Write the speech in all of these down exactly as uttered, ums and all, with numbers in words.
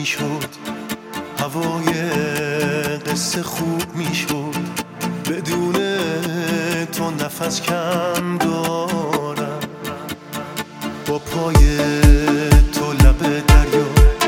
میشد، هوای قصه خوب میشد. بدون تو نفس کم دارم، با پای تو لب دریا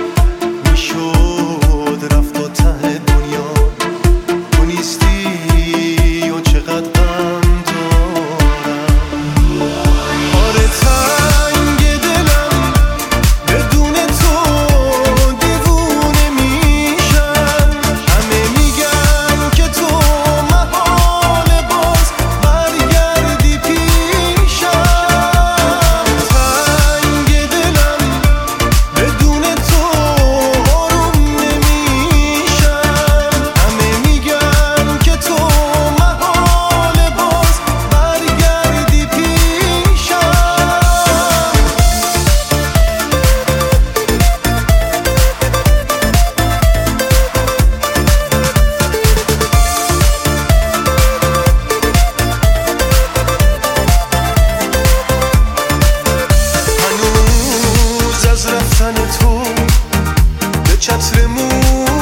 میشد رفت تا ته دنیا. تو نیستی و چقدر غم دارم. آره تنگ دلم بدون تو دیوونه میشم. همه میگن که تو محاله باز برگردی پیشم. تنگ دلم بدون تو آروم نمیشم. همه میگن که تو محاله باز برگردی پیشم. هنوز از رفتن تو به چتر مو